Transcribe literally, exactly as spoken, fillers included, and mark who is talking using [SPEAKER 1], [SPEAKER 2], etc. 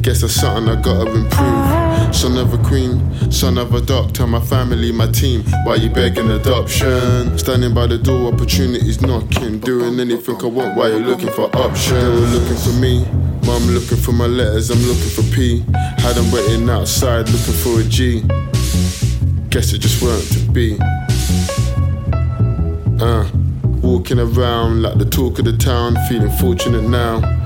[SPEAKER 1] Guess that's something I gotta improve. Son of a queen, son of a doctor, my family, my team. Why you begging adoption? Standing by the door, opportunities knocking. Doing anything I want while you're looking for options. They were looking for me, mum looking for my letters, I'm looking for P. Had them waiting outside looking for a G. Guess it just weren't to be. Uh, walking around like the talk of the town, feeling fortunate now.